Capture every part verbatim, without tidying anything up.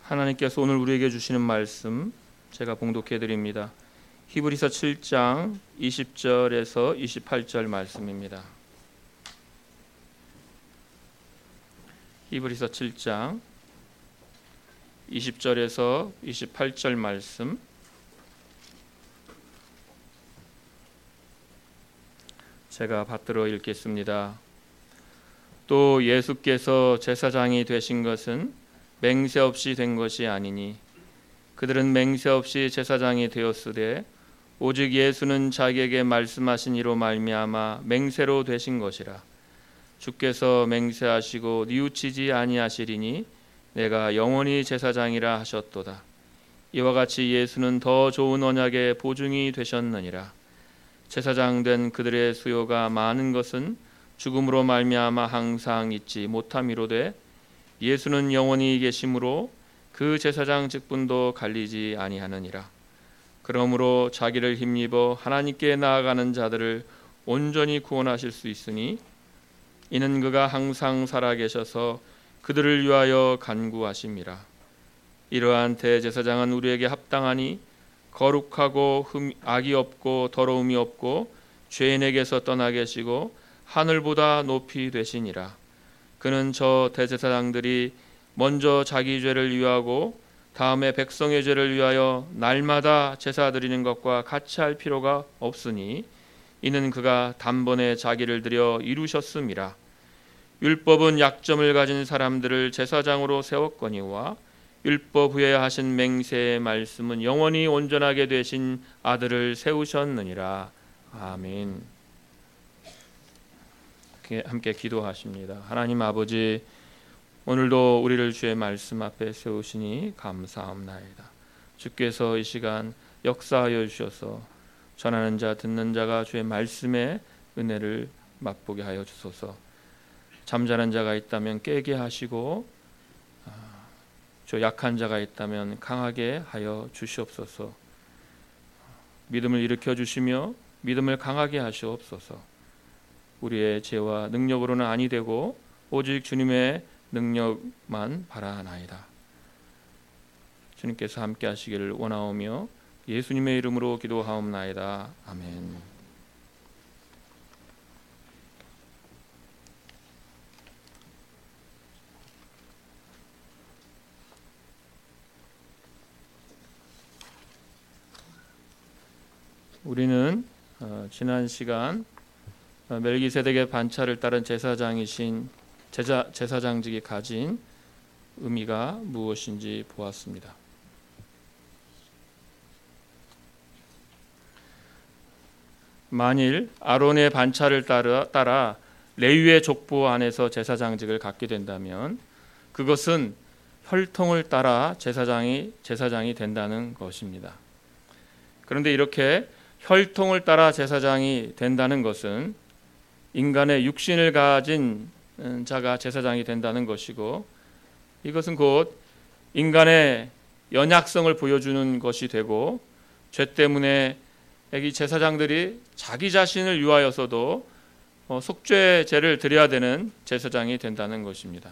하나님께서 오늘 우리에게 주시는 말씀 제가 봉독해 드립니다. 히브리서 칠 장 이십 절에서 이십팔 절 말씀입니다. 히브리서 칠 장 이십 절에서 이십팔 절 말씀, 제가 받들어 읽겠습니다. 또 예수께서 제사장이 되신 것은 맹세 없이 된 것이 아니니 그들은 맹세 없이 제사장이 되었으되 오직 예수는 자기에게 말씀하신 이로 말미암아 맹세로 되신 것이라. 주께서 맹세하시고 뉘우치지 아니하시리니 내가 영원히 제사장이라 하셨도다. 이와 같이 예수는 더 좋은 언약의 보증이 되셨느니라. 제사장 된 그들의 수요가 많은 것은 죽음으로 말미암아 항상 잊지 못함이로되 예수는 영원히 계심으로 그 제사장 직분도 갈리지 아니하느니라. 그러므로 자기를 힘입어 하나님께 나아가는 자들을 온전히 구원하실 수 있으니 이는 그가 항상 살아계셔서 그들을 위하여 간구하심이라. 이러한 대제사장은 우리에게 합당하니 거룩하고 흠, 악이 없고 더러움이 없고 죄인에게서 떠나 계시고 하늘보다 높이 되시니라. 그는 저 대제사장들이 먼저 자기 죄를 위하고 다음에 백성의 죄를 위하여 날마다 제사 드리는 것과 같이 할 필요가 없으니 이는 그가 단번에 자기를 드려 이루셨음이라. 율법은 약점을 가진 사람들을 제사장으로 세웠거니와 율법 후에 하신 맹세의 말씀은 영원히 온전하게 되신 아들을 세우셨느니라. 아멘. 함께 기도하십니다. 하나님 아버지, 오늘도 우리를 주의 말씀 앞에 세우시니 감사합나이다. 주께서 이 시간 역사하여 주셔서 전하는 자 듣는 자가 주의 말씀의 은혜를 맛보게 하여 주소서. 잠자는 자가 있다면 깨게 하시고 저 약한 자가 있다면 강하게 하여 주시옵소서. 믿음을 일으켜 주시며 믿음을 강하게 하시옵소서. 우리의 죄와 능력으로는 아니 되고 오직 주님의 능력만 바라나이다. 주님께서 함께 하시기를 원하오며 예수님의 이름으로 기도하옵나이다. 아멘. 우리는 어, 지난 시간 멜기세덱의 반차를 따른 제사장이신 제자, 제사장직이 가진 의미가 무엇인지 보았습니다. 만일 아론의 반차를 따라, 따라 레위의 족보 안에서 제사장직을 갖게 된다면 그것은 혈통을 따라 제사장이 제사장이 된다는 것입니다. 그런데 이렇게 혈통을 따라 제사장이 된다는 것은 인간의 육신을 가진 자가 제사장이 된다는 것이고, 이것은 곧 인간의 연약성을 보여주는 것이 되고, 죄 때문에 이 제사장들이 자기 자신을 위하여서도 속죄제를 드려야 되는 제사장이 된다는 것입니다.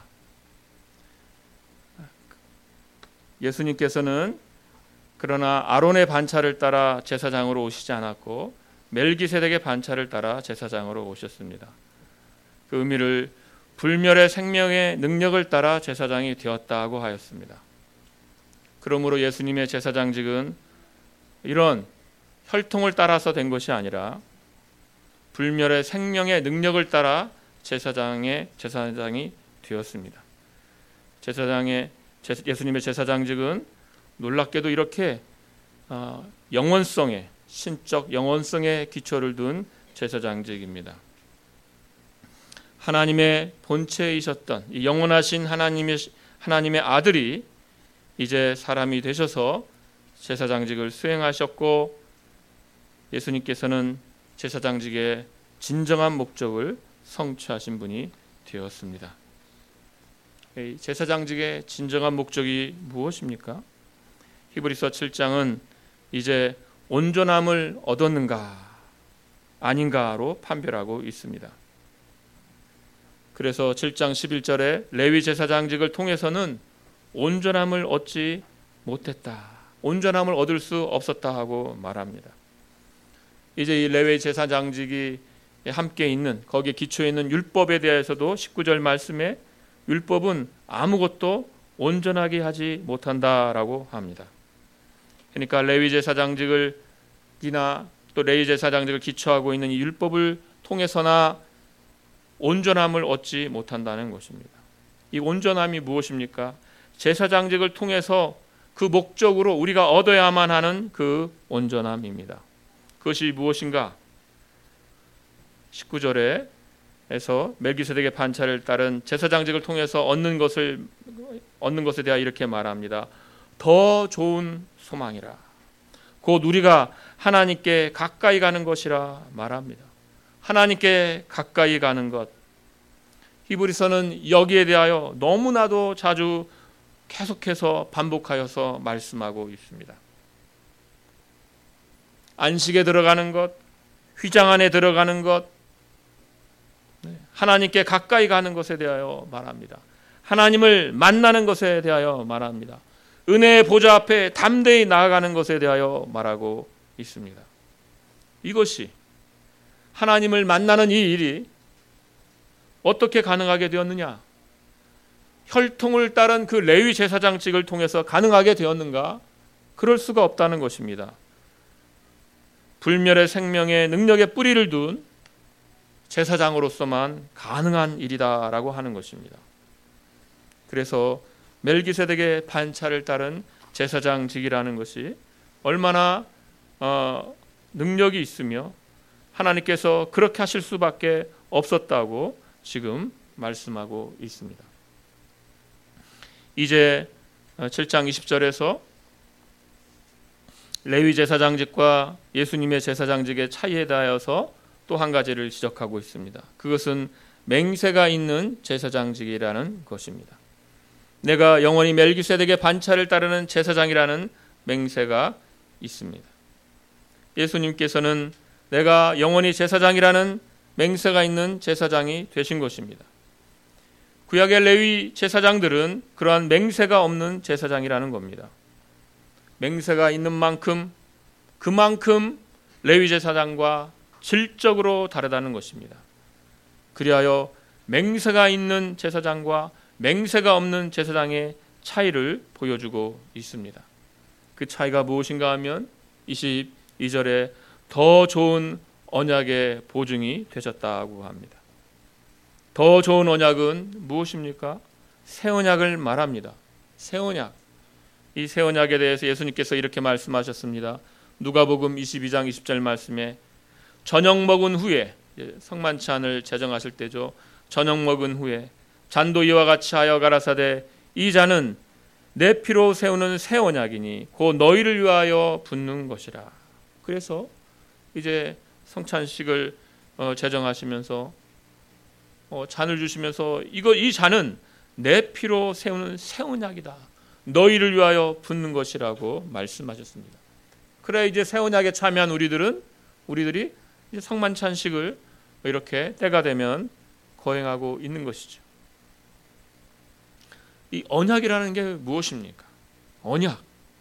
예수님께서는 그러나 아론의 반차를 따라 제사장으로 오시지 않았고 멜기세덱의 반차를 따라 제사장으로 오셨습니다. 그 의미를 불멸의 생명의 능력을 따라 제사장이 되었다고 하였습니다. 그러므로 예수님의 제사장직은 이런 혈통을 따라서 된 것이 아니라 불멸의 생명의 능력을 따라 제사장의 제사장이 되었습니다. 제사장의 예수님의 제사장직은 놀랍게도 이렇게 영원성에 신적 영원성의 기초를 둔 제사장직입니다. 하나님의 본체이셨던 이 영원하신 하나님의 하나님의 아들이 이제 사람이 되셔서 제사장직을 수행하셨고, 예수님께서는 제사장직의 진정한 목적을 성취하신 분이 되었습니다. 이 제사장직의 진정한 목적이 무엇입니까? 히브리서 칠 장은 이제 온전함을 얻었는가 아닌가로 판별하고 있습니다. 그래서 칠 장 십일 절에 레위 제사장직을 통해서는 온전함을 얻지 못했다. 온전함을 얻을 수 없었다 하고 말합니다. 이제 이 레위 제사장직이 함께 있는 거기에 기초에 있는 율법에 대해서도 십구 절 말씀에 율법은 아무것도 온전하게 하지 못한다라고 합니다. 그러니까 레위 제사장직을 이나 또 레위 제사장직을 기초하고 있는 이 율법을 통해서나 온전함을 얻지 못한다는 것입니다. 이 온전함이 무엇입니까? 제사장직을 통해서 그 목적으로 우리가 얻어야만 하는 그 온전함입니다. 그것이 무엇인가? 십구 절에서 멜기세덱의 반차를 따른 제사장직을 통해서 얻는 것을 얻는 것에 대하여 이렇게 말합니다. 더 좋은 소망이라. 곧 우리가 하나님께 가까이 가는 것이라 말합니다. 하나님께 가까이 가는 것. 히브리서는 여기에 대하여 너무나도 자주 계속해서 반복하여서 말씀하고 있습니다. 안식에 들어가는 것, 휘장 안에 들어가는 것, 하나님께 가까이 가는 것에 대하여 말합니다. 하나님을 만나는 것에 대하여 말합니다. 은혜의 보좌 앞에 담대히 나아가는 것에 대하여 말하고 있습니다. 이것이 하나님을 만나는 이 일이 어떻게 가능하게 되었느냐? 혈통을 따른 그 레위 제사장직을 통해서 가능하게 되었는가? 그럴 수가 없다는 것입니다. 불멸의 생명의 능력의 뿌리를 둔 제사장으로서만 가능한 일이다라고 하는 것입니다. 그래서 멜기세덱의 반차를 따른 제사장직이라는 것이 얼마나 어, 능력이 있으며 하나님께서 그렇게 하실 수밖에 없었다고 지금 말씀하고 있습니다. 이제 칠 장 이십 절에서 레위 제사장직과 예수님의 제사장직의 차이에 대하여서 또 한 가지를 지적하고 있습니다. 그것은 맹세가 있는 제사장직이라는 것입니다. 내가 영원히 멜기세덱의 반차를 따르는 제사장이라는 맹세가 있습니다. 예수님께서는 내가 영원히 제사장이라는 맹세가 있는 제사장이 되신 것입니다. 구약의 레위 제사장들은 그러한 맹세가 없는 제사장이라는 겁니다. 맹세가 있는 만큼 그만큼 레위 제사장과 질적으로 다르다는 것입니다. 그리하여 맹세가 있는 제사장과 맹세가 없는 제사장의 차이를 보여주고 있습니다. 그 차이가 무엇인가 하면 이십이 절에 더 좋은 언약의 보증이 되셨다고 합니다. 더 좋은 언약은 무엇입니까? 새 언약을 말합니다. 새 언약. 이 새 언약에 대해서 예수님께서 이렇게 말씀하셨습니다. 누가복음 이십이 장 이십 절 말씀에 저녁 먹은 후에, 성만찬을 제정하실 때죠. 저녁 먹은 후에 잔도 이와 같이 하여 가라사대 이 잔은 내 피로 세우는 새 언약이니 곧 너희를 위하여 붓는 것이라. 그래서 이제 성찬식을 제정하시면서 잔을 주시면서 이거 이 잔은 내 피로 세우는 새 언약이다. 너희를 위하여 붓는 것이라고 말씀하셨습니다. 그래 이제 새 언약에 참여한 우리들은 우리들이 이제 성만찬식을 이렇게 때가 되면 거행하고 있는 것이죠. 이 언약이라는 게 무엇입니까? 언약.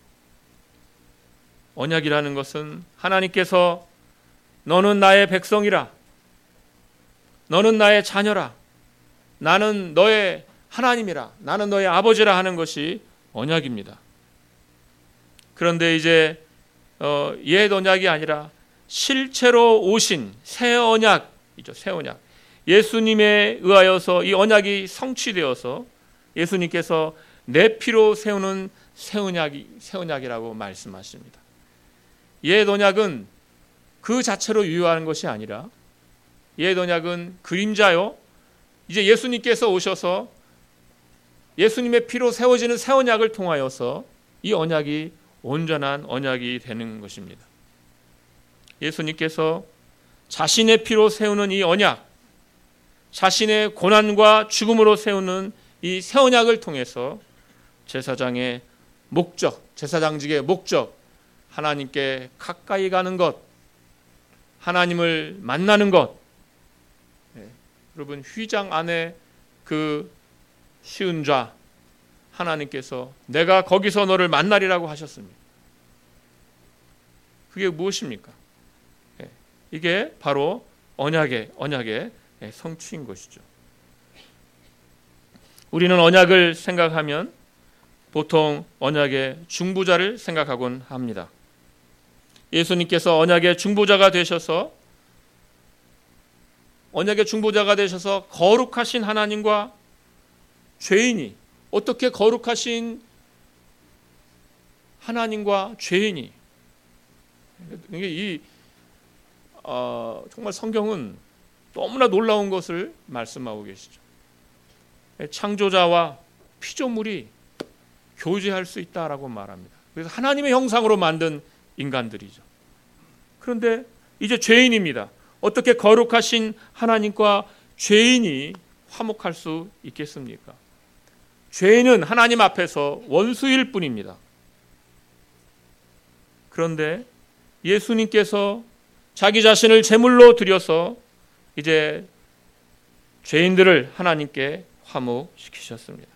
언약이라는 것은 하나님께서 너는 나의 백성이라, 너는 나의 자녀라, 나는 너의 하나님이라, 나는 너의 아버지라 하는 것이 언약입니다. 그런데 이제 어, 옛 언약이 아니라 실체로 오신 새 언약이죠. 새 언약. 예수님에 의하여서 이 언약이 성취되어서 예수님께서 내 피로 세우는 새 언약이, 새 언약이라고 말씀하십니다. 옛 언약은 그 자체로 유효하는 것이 아니라 옛 언약은 그림자요. 이제 예수님께서 오셔서 예수님의 피로 세워지는 새 언약을 통하여서 이 언약이 온전한 언약이 되는 것입니다. 예수님께서 자신의 피로 세우는 이 언약, 자신의 고난과 죽음으로 세우는 이 새 언약을 통해서 제사장의 목적, 제사장직의 목적, 하나님께 가까이 가는 것, 하나님을 만나는 것. 네. 여러분 휘장 안에 그 시은 좌, 하나님께서 내가 거기서 너를 만나리라고 하셨습니다. 그게 무엇입니까? 이게 바로 언약의 언약의 성취인 것이죠. 우리는 언약을 생각하면 보통 언약의 중보자를 생각하곤 합니다. 예수님께서 언약의 중보자가 되셔서 언약의 중보자가 되셔서 거룩하신 하나님과 죄인이 어떻게 거룩하신 하나님과 죄인이 이게 이 어, 정말 성경은 너무나 놀라운 것을 말씀하고 계시죠. 창조자와 피조물이 교제할 수 있다라고 말합니다. 그래서 하나님의 형상으로 만든 인간들이죠. 그런데 이제 죄인입니다. 어떻게 거룩하신 하나님과 죄인이 화목할 수 있겠습니까? 죄인은 하나님 앞에서 원수일 뿐입니다. 그런데 예수님께서 자기 자신을 제물로 드려서 이제 죄인들을 하나님께 화목시키셨습니다.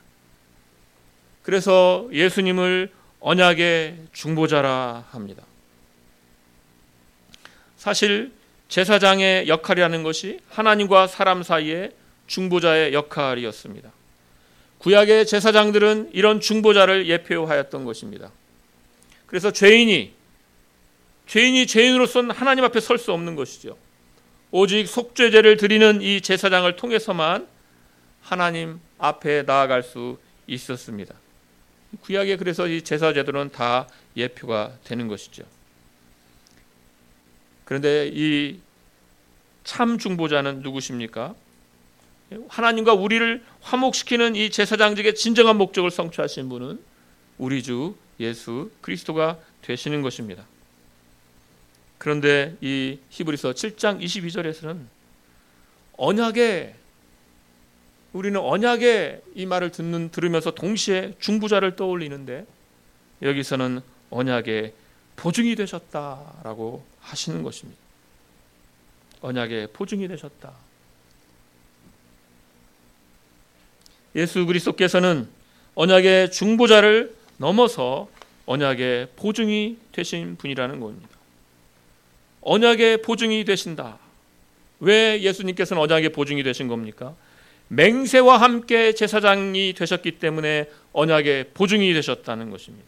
그래서 예수님을 언약의 중보자라 합니다. 사실 제사장의 역할이라는 것이 하나님과 사람 사이의 중보자의 역할이었습니다. 구약의 제사장들은 이런 중보자를 예표하였던 것입니다. 그래서 죄인이 죄인이 죄인으로서는 하나님 앞에 설 수 없는 것이죠. 오직 속죄제를 드리는 이 제사장을 통해서만 하나님 앞에 나아갈 수 있었습니다. 구약에 그래서 이 제사제도는 다 예표가 되는 것이죠. 그런데 이 참 중보자는 누구십니까? 하나님과 우리를 화목시키는 이 제사장직의 진정한 목적을 성취하신 분은 우리 주 예수 그리스도가 되시는 것입니다. 그런데 이 히브리서 칠 장 이십이 절에서는 언약의 우리는 언약의 이 말을 듣는 들으면서 동시에 중보자를 떠올리는데 여기서는 언약의 보증이 되셨다라고 하시는 것입니다. 언약의 보증이 되셨다. 예수 그리스도께서는 언약의 중보자를 넘어서 언약의 보증이 되신 분이라는 겁니다. 언약의 보증이 되신다. 왜 예수님께서는 언약의 보증이 되신 겁니까? 맹세와 함께 제사장이 되셨기 때문에 언약의 보증이 되셨다는 것입니다.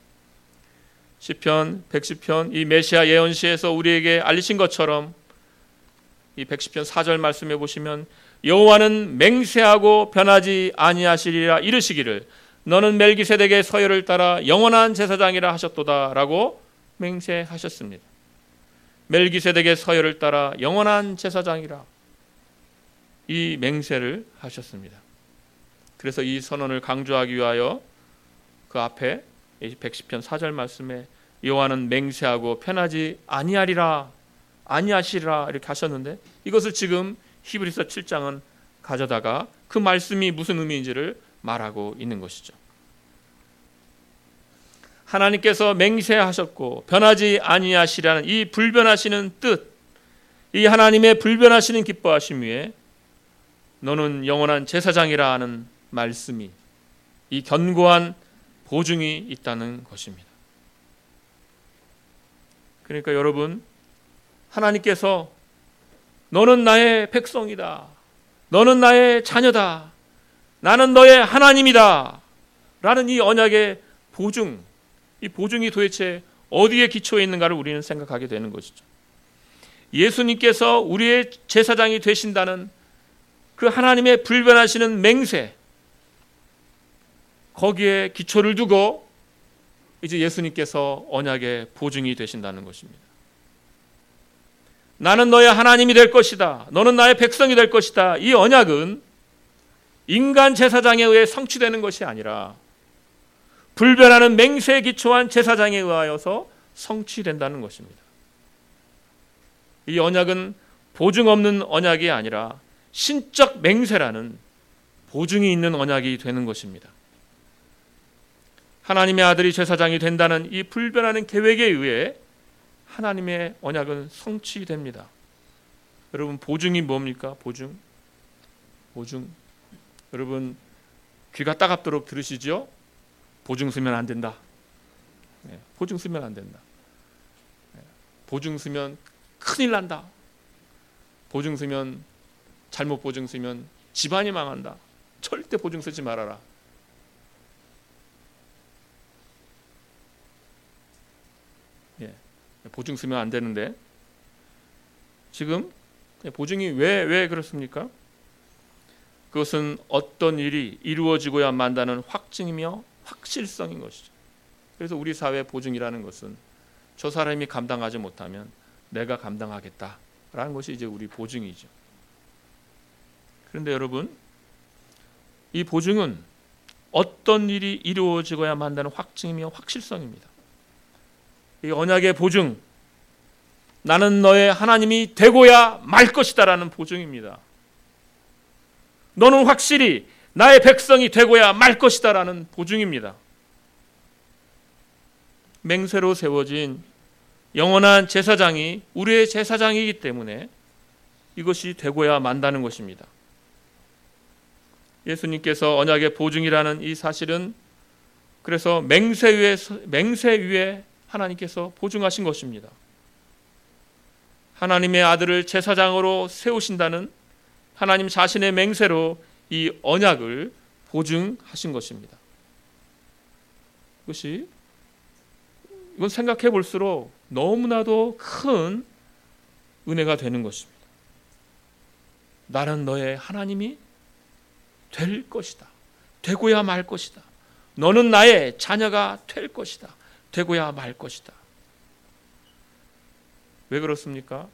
시편 백십 편 이 메시아 예언시에서 우리에게 알리신 것처럼 이 백십 편 사 절 말씀해 보시면 여호와는 맹세하고 변하지 아니하시리라 이르시기를 너는 멜기세덱의 서열을 따라 영원한 제사장이라 하셨도다라고 맹세하셨습니다. 멜기세덱의 서열을 따라 영원한 제사장이라 이 맹세를 하셨습니다. 그래서 이 선언을 강조하기 위하여 그 앞에 백십 편 사 절 말씀에 여호와는 맹세하고 편하지 아니하리라 아니하시리라 이렇게 하셨는데 이것을 지금 히브리서 칠 장은 가져다가 그 말씀이 무슨 의미인지를 말하고 있는 것이죠. 하나님께서 맹세하셨고 변하지 아니하시라는 이 불변하시는 뜻, 이 하나님의 불변하시는 기뻐하심 위에 너는 영원한 제사장이라 하는 말씀이 이 견고한 보증이 있다는 것입니다. 그러니까 여러분, 하나님께서 너는 나의 백성이다. 너는 나의 자녀다. 나는 너의 하나님이다. 라는 이 언약의 보증, 이 보증이 도대체 어디에 기초해 있는가를 우리는 생각하게 되는 것이죠. 예수님께서 우리의 제사장이 되신다는 그 하나님의 불변하시는 맹세, 거기에 기초를 두고 이제 예수님께서 언약의 보증이 되신다는 것입니다. 나는 너의 하나님이 될 것이다. 너는 나의 백성이 될 것이다. 이 언약은 인간 제사장에 의해 성취되는 것이 아니라 불변하는 맹세에 기초한 제사장에 의하여서 성취된다는 것입니다. 이 언약은 보증 없는 언약이 아니라 신적 맹세라는 보증이 있는 언약이 되는 것입니다. 하나님의 아들이 제사장이 된다는 이 불변하는 계획에 의해 하나님의 언약은 성취됩니다. 여러분, 보증이 뭡니까? 보증? 보증. 여러분, 귀가 따갑도록 들으시죠? 보증 쓰면 안 된다. 예, 보증 쓰면 안 된다. 예, 보증 쓰면 큰일 난다. 보증 쓰면 잘못 보증 쓰면 집안이 망한다. 절대 보증 쓰지 말아라. 예, 보증 쓰면 안 되는데 지금 보증이 왜, 왜 그렇습니까? 그것은 어떤 일이 이루어지고야 만다는 확증이며 확실성인 것이죠. 그래서 우리 사회 보증이라는 것은 저 사람이 감당하지 못하면 내가 감당하겠다라는 것이 이제 우리 보증이죠. 그런데 여러분, 이 보증은 어떤 일이 이루어지고야 만다는 확증이며 확실성입니다. 이 언약의 보증, 나는 너의 하나님이 되고야 말 것이다라는 보증입니다. 너는 확실히 나의 백성이 되고야 말 것이다라는 보증입니다. 맹세로 세워진 영원한 제사장이 우리의 제사장이기 때문에 이것이 되고야 만다는 것입니다. 예수님께서 언약의 보증이라는 이 사실은 그래서 맹세 위에, 맹세 위에 하나님께서 보증하신 것입니다. 하나님의 아들을 제사장으로 세우신다는 하나님 자신의 맹세로 이 언약을 보증하신 것입니다. 이것이 이건 생각해 볼수록 너무나도 큰 은혜가 되는 것입니다. 나는 너의 하나님이 될 것이다. 되고야 말 것이다. 너는 나의 자녀가 될 것이다. 되고야 말 것이다. 왜 그렇습니까?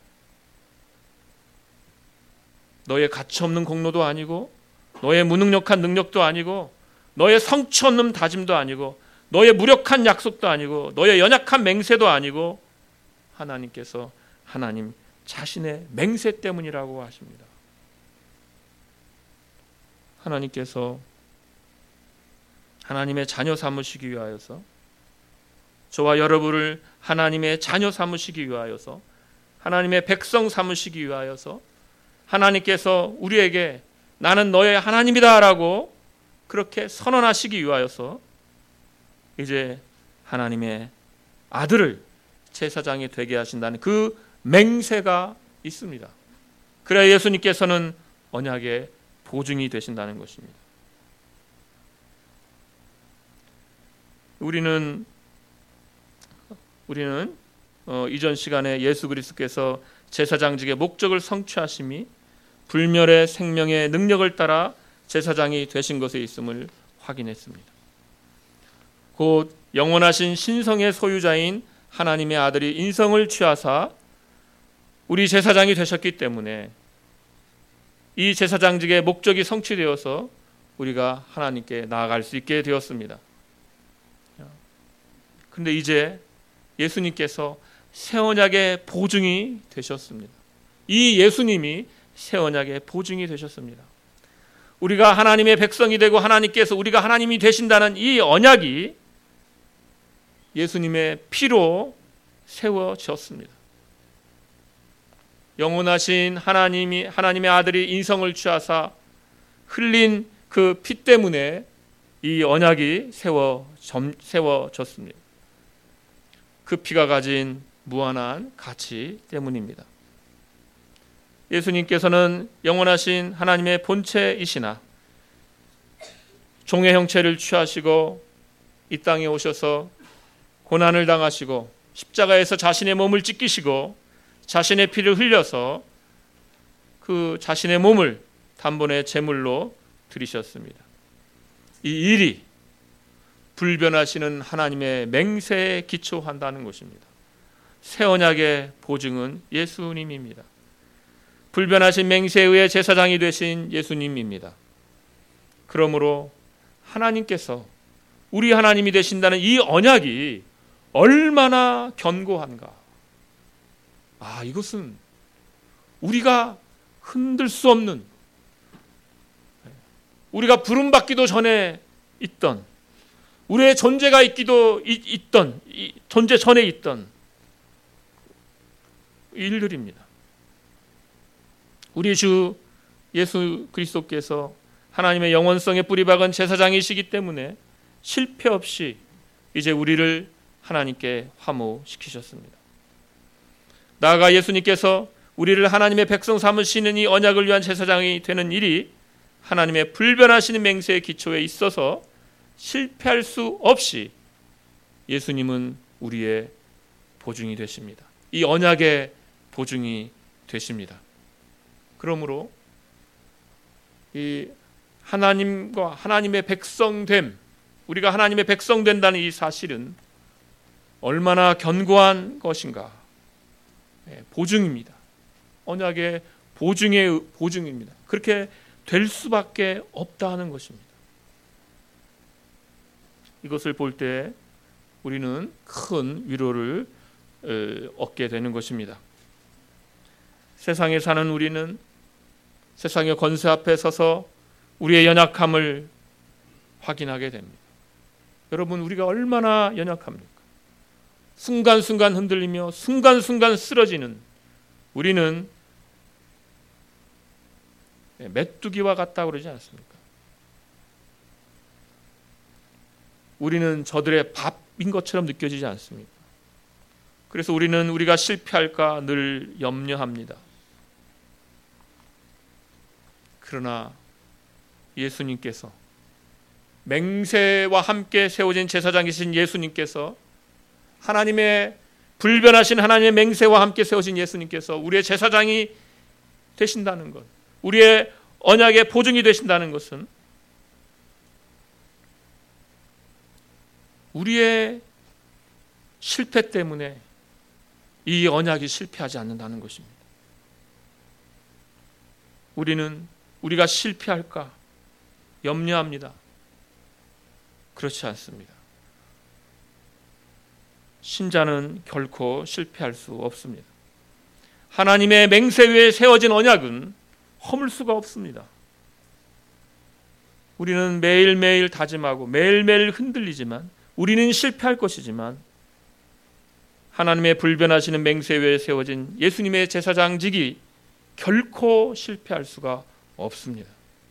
너의 가치없는 공로도 아니고 너의 무능력한 능력도 아니고 너의 성취 없는 다짐도 아니고 너의 무력한 약속도 아니고 너의 연약한 맹세도 아니고 하나님께서 하나님 자신의 맹세 때문이라고 하십니다. 하나님께서 하나님의 자녀 삼으시기 위하여서 저와 여러분을 하나님의 자녀 삼으시기 위하여서 하나님의 백성 삼으시기 위하여서 하나님께서 우리에게 나는 너의 하나님이다 라고 그렇게 선언하시기 위하여서 이제 하나님의 아들을 제사장이 되게 하신다는 그 맹세가 있습니다. 그래야 예수님께서는 언약의 보증이 되신다는 것입니다. 우리는 우리는 어, 이전 시간에 예수 그리스도께서 제사장직의 목적을 성취하심이 불멸의 생명의 능력을 따라 제사장이 되신 것에 있음을 확인했습니다. 곧 영원하신 신성의 소유자인 하나님의 아들이 인성을 취하사 우리 제사장이 되셨기 때문에 이 제사장직의 목적이 성취되어서 우리가 하나님께 나아갈 수 있게 되었습니다. 그런데 이제 예수님께서 새 언약의 보증이 되셨습니다. 이 예수님이 새 언약의 보증이 되셨습니다. 우리가 하나님의 백성이 되고 하나님께서 우리가 하나님이 되신다는 이 언약이 예수님의 피로 세워졌습니다. 영원하신 하나님이 하나님의 아들이 인성을 취하사 흘린 그 피 때문에 이 언약이 세워 세워졌습니다. 그 피가 가진 무한한 가치 때문입니다. 예수님께서는 영원하신 하나님의 본체이시나 종의 형체를 취하시고 이 땅에 오셔서 고난을 당하시고 십자가에서 자신의 몸을 찢기시고 자신의 피를 흘려서 그 자신의 몸을 단번에 제물로 드리셨습니다. 이 일이 불변하시는 하나님의 맹세에 기초한다는 것입니다. 새 언약의 보증은 예수님입니다. 불변하신 맹세에 의해 제사장이 되신 예수님입니다. 그러므로 하나님께서 우리 하나님이 되신다는 이 언약이 얼마나 견고한가. 아, 이것은 우리가 흔들 수 없는, 우리가 부름받기도 전에 있던, 우리의 존재가 있기도 있던, 존재 전에 있던 일들입니다. 우리 주 예수 그리스도께서 하나님의 영원성에 뿌리박은 제사장이시기 때문에 실패 없이 이제 우리를 하나님께 화목시키셨습니다. 나아가 예수님께서 우리를 하나님의 백성 삼으시는 이 언약을 위한 제사장이 되는 일이 하나님의 불변하시는 맹세의 기초에 있어서 실패할 수 없이 예수님은 우리의 보증이 되십니다. 이 언약의 보증이 되십니다. 그러므로 이 하나님과 하나님의 백성됨, 우리가 하나님의 백성 된다는 이 사실은 얼마나 견고한 것인가. 보증입니다. 언약의 보증의 보증입니다. 그렇게 될 수밖에 없다 하는 것입니다. 이것을 볼 때 우리는 큰 위로를 얻게 되는 것입니다. 세상에 사는 우리는 세상의 권세 앞에 서서 우리의 연약함을 확인하게 됩니다. 여러분, 우리가 얼마나 연약합니까? 순간순간 흔들리며 순간순간 쓰러지는 우리는 메뚜기와 같다고 그러지 않습니까? 우리는 저들의 밥인 것처럼 느껴지지 않습니까? 그래서 우리는 우리가 실패할까 늘 염려합니다. 그러나 예수님께서, 맹세와 함께 세워진 제사장이신 예수님께서, 하나님의 불변하신 하나님의 맹세와 함께 세워진 예수님께서 우리의 제사장이 되신다는 것, 우리의 언약의 보증이 되신다는 것은 우리의 실패 때문에 이 언약이 실패하지 않는다는 것입니다. 우리는 우리가 실패할까 염려합니다. 그렇지 않습니다. 신자는 결코 실패할 수 없습니다. 하나님의 맹세 위에 세워진 언약은 허물 수가 없습니다. 우리는 매일매일 다짐하고 매일매일 흔들리지만, 우리는 실패할 것이지만, 하나님의 불변하시는 맹세 위에 세워진 예수님의 제사장직이 결코 실패할 수가 없습니다.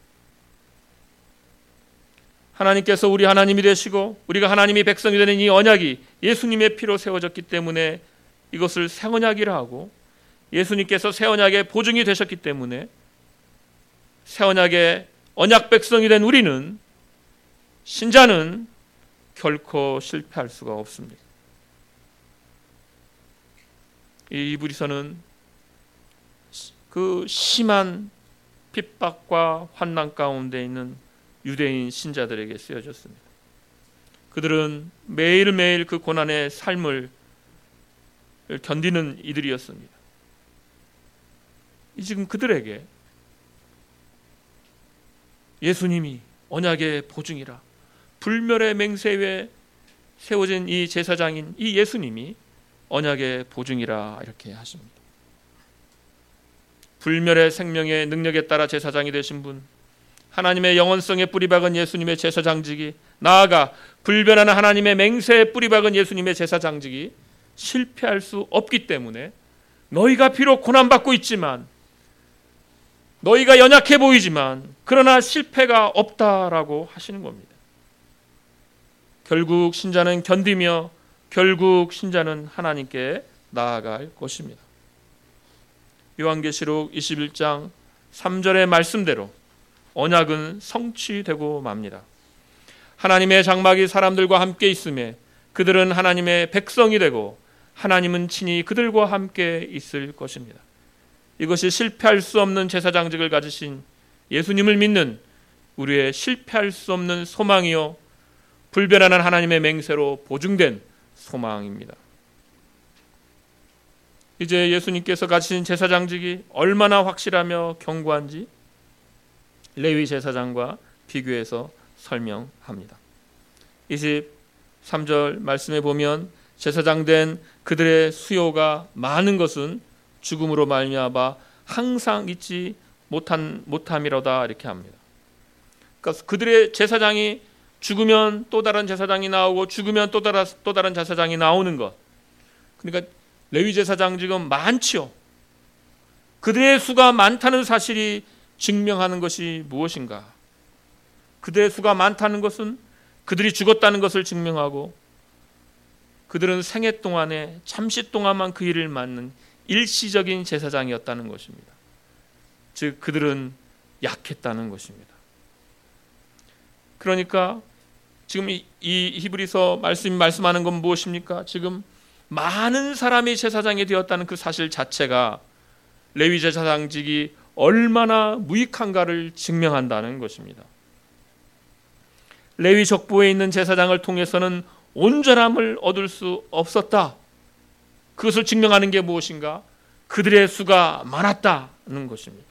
하나님께서 우리 하나님이 되시고 우리가 하나님이 백성이 되는 이 언약이 예수님의 피로 세워졌기 때문에 이것을 새 언약이라 하고, 예수님께서 새 언약의 보증이 되셨기 때문에 새 언약의 언약 백성이 된 우리는, 신자는 결코 실패할 수가 없습니다. 이 이브리서는 그 심한 핍박과 환난 가운데 있는 유대인 신자들에게 쓰여졌습니다. 그들은 매일매일 그 고난의 삶을 견디는 이들이었습니다. 지금 그들에게 예수님이 언약의 보증이라, 불멸의 맹세에 세워진 이 제사장인 이 예수님이 언약의 보증이라 이렇게 하십니다. 불멸의 생명의 능력에 따라 제사장이 되신 분, 하나님의 영원성에 뿌리박은 예수님의 제사장직이, 나아가 불변하는 하나님의 맹세에 뿌리박은 예수님의 제사장직이 실패할 수 없기 때문에 너희가 비록 고난받고 있지만, 너희가 연약해 보이지만 그러나 실패가 없다라고 하시는 겁니다. 결국 신자는 견디며 결국 신자는 하나님께 나아갈 것입니다. 요한계시록 이십일 장 삼 절의 말씀대로 언약은 성취되고 맙니다. 하나님의 장막이 사람들과 함께 있음에 그들은 하나님의 백성이 되고 하나님은 친히 그들과 함께 있을 것입니다. 이것이 실패할 수 없는 제사장직을 가지신 예수님을 믿는 우리의 실패할 수 없는 소망이요, 불변하는 하나님의 맹세로 보증된 소망입니다. 이제 예수님께서 가지신 제사장직이 얼마나 확실하며 견고한지 레위 제사장과 비교해서 설명합니다. 이십삼 절 말씀에 보면 제사장 된 그들의 수요가 많은 것은 죽음으로 말미암아 항상 잊지 못한 못함이로다 이렇게 합니다. 그러니까 그들의 제사장이 죽으면 또 다른 제사장이 나오고 죽으면 또 다른 또 다른 제사장이 나오는 것. 그러니까 레위 제사장 지금 많지요. 그들의 수가 많다는 사실이 증명하는 것이 무엇인가? 그들의 수가 많다는 것은 그들이 죽었다는 것을 증명하고 그들은 생애 동안에 잠시 동안만 그 일을 맡는 일시적인 제사장이었다는 것입니다. 즉 그들은 약했다는 것입니다. 그러니까 지금 이, 이 히브리서 말씀이 말씀하는 건 무엇입니까? 지금 많은 사람이 제사장이 되었다는 그 사실 자체가 레위 제사장직이 얼마나 무익한가를 증명한다는 것입니다. 레위 족보에 있는 제사장을 통해서는 온전함을 얻을 수 없었다. 그것을 증명하는 게 무엇인가? 그들의 수가 많았다는 것입니다.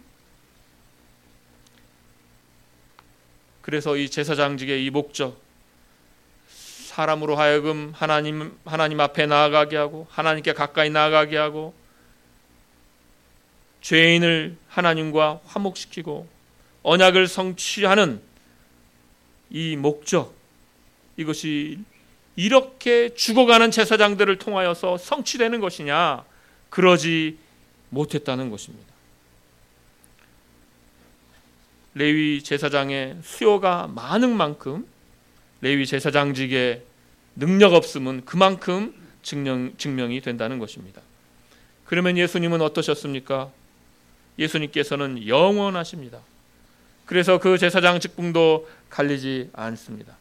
그래서 이 제사장직의 이 목적, 사람으로 하여금 하나님, 하나님 앞에 나아가게 하고 하나님께 가까이 나아가게 하고 죄인을 하나님과 화목시키고 언약을 성취하는 이 목적, 이것이 이렇게 죽어가는 제사장들을 통하여서 성취되는 것이냐? 그러지 못했다는 것입니다. 레위 제사장의 수요가 많은 만큼 레위 제사장직의 능력 없음은 그만큼 증명, 증명이 된다는 것입니다. 그러면 예수님은 어떠셨습니까? 예수님께서는 영원하십니다. 그래서 그 제사장 직분도 갈리지 않습니다.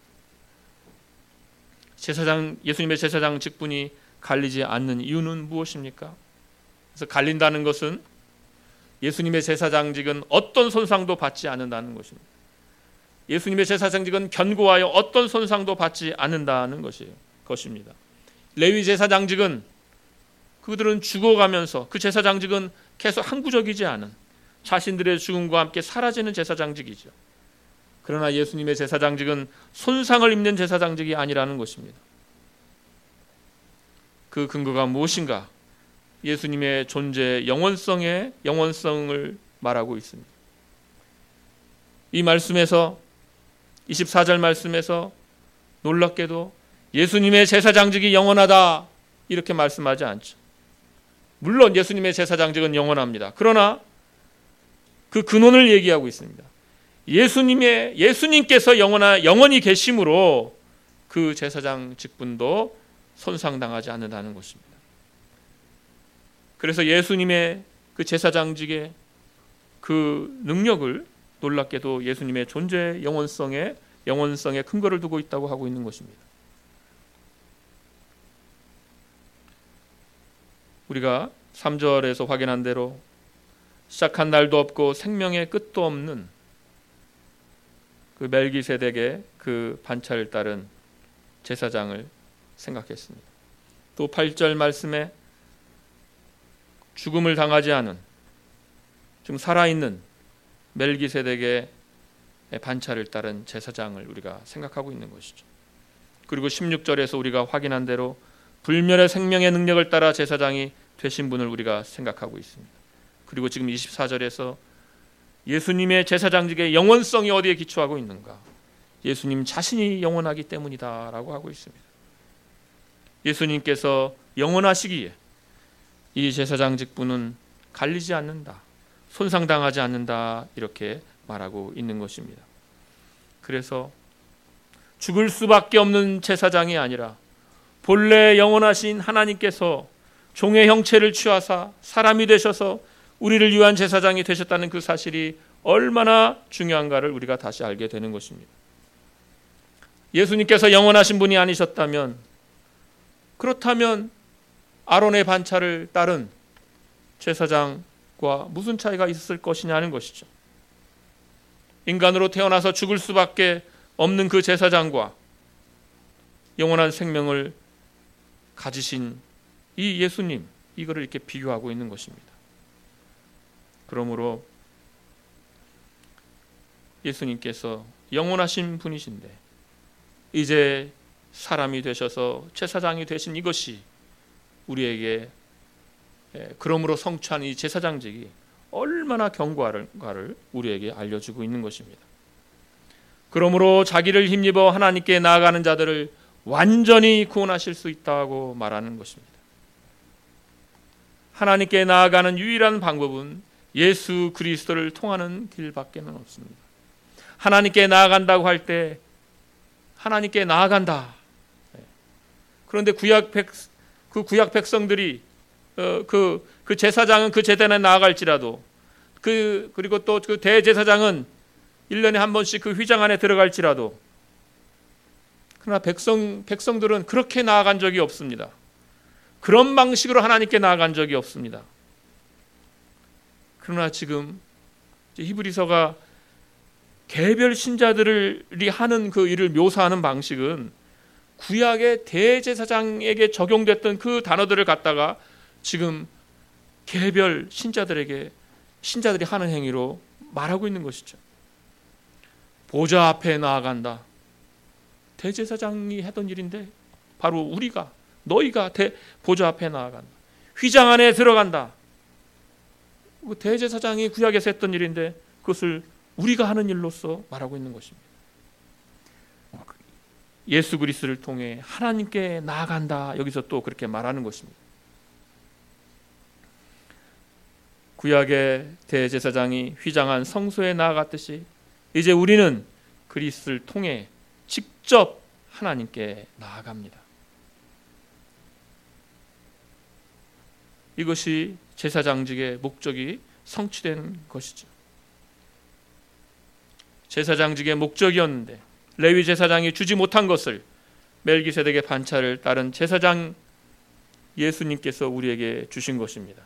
제사장, 예수님의 제사장 직분이 갈리지 않는 이유는 무엇입니까? 그래서 갈린다는 것은 예수님의 제사장직은 어떤 손상도 받지 않는다는 것입니다. 예수님의 제사장직은 견고하여 어떤 손상도 받지 않는다는 것이에요. 것입니다. 레위 제사장직은 그들은 죽어가면서 그 제사장직은 계속 항구적이지 않은 자신들의 죽음과 함께 사라지는 제사장직이죠. 그러나 예수님의 제사장직은 손상을 입는 제사장직이 아니라는 것입니다. 그 근거가 무엇인가? 예수님의 존재 영원성의 영원성을 말하고 있습니다. 이 말씀에서 이십사 절 말씀에서 놀랍게도 예수님의 제사장직이 영원하다 이렇게 말씀하지 않죠. 물론 예수님의 제사장직은 영원합니다. 그러나 그 근원을 얘기하고 있습니다. 예수님의 예수님께서 영원하, 영원히 계심으로 그 제사장 직분도 손상당하지 않는다는 것입니다. 그래서 예수님의 그 제사장직의 그 능력을 놀랍게도 예수님의 존재 영원성에 영원성에 근거를 두고 있다고 하고 있는 것입니다. 우리가 삼 절에서 확인한 대로 시작한 날도 없고 생명의 끝도 없는 그 멜기세덱의 그 반차를 따른 제사장을 생각했습니다. 또 팔 절 말씀에 죽음을 당하지 않은 지금 살아있는 멜기세덱의 반차를 따른 제사장을 우리가 생각하고 있는 것이죠. 그리고 십육 절에서 우리가 확인한 대로 불멸의 생명의 능력을 따라 제사장이 되신 분을 우리가 생각하고 있습니다. 그리고 지금 이십사 절에서 예수님의 제사장직의 영원성이 어디에 기초하고 있는가? 예수님 자신이 영원하기 때문이다 라고 하고 있습니다. 예수님께서 영원하시기에 이 제사장 직분은 갈리지 않는다, 손상당하지 않는다 이렇게 말하고 있는 것입니다. 그래서 죽을 수밖에 없는 제사장이 아니라 본래 영원하신 하나님께서 종의 형체를 취하사 사람이 되셔서 우리를 위한 제사장이 되셨다는 그 사실이 얼마나 중요한가를 우리가 다시 알게 되는 것입니다. 예수님께서 영원하신 분이 아니셨다면, 그렇다면 아론의 반차를 따른 제사장과 무슨 차이가 있었을 것이냐는 것이죠. 인간으로 태어나서 죽을 수밖에 없는 그 제사장과 영원한 생명을 가지신 이 예수님, 이거를 이렇게 비교하고 있는 것입니다. 그러므로 예수님께서 영원하신 분이신데 이제 사람이 되셔서 제사장이 되신 이것이 우리에게 그러므로 성취한 이 제사장직이 얼마나 견고한가를 우리에게 알려주고 있는 것입니다. 그러므로 자기를 힘입어 하나님께 나아가는 자들을 완전히 구원하실 수 있다고 말하는 것입니다. 하나님께 나아가는 유일한 방법은 예수 그리스도를 통하는 길밖에는 없습니다. 하나님께 나아간다고 할 때 하나님께 나아간다. 그런데 구약 백, 그 구약 백성들이 어, 그, 그 제사장은 그 제단에 나아갈지라도 그 그리고 또 그 대제사장은 일 년에 한 번씩 그 휘장 안에 들어갈지라도 그러나 백성 백성들은 그렇게 나아간 적이 없습니다. 그런 방식으로 하나님께 나아간 적이 없습니다. 그러나 지금 히브리서가 개별 신자들이 하는 그 일을 묘사하는 방식은 구약의 대제사장에게 적용됐던 그 단어들을 갖다가 지금 개별 신자들에게 신자들이 하는 행위로 말하고 있는 것이죠. 보좌 앞에 나아간다. 대제사장이 하던 일인데 바로 우리가 너희가 대, 보좌 앞에 나아간다. 휘장 안에 들어간다. 대제사장이 구약에서 했던 일인데 그것을 우리가 하는 일로서 말하고 있는 것입니다. 예수 그리스도를 통해 하나님께 나아간다. 여기서 또 그렇게 말하는 것입니다. 구약의 대제사장이 휘장한 성소에 나아갔듯이 이제 우리는 그리스도를 통해 직접 하나님께 나아갑니다. 이것이 제사장직의 목적이 성취된 것이죠. 제사장직의 목적이었는데 레위 제사장이 주지 못한 것을 멜기세덱의 반차를 따른 제사장 예수님께서 우리에게 주신 것입니다.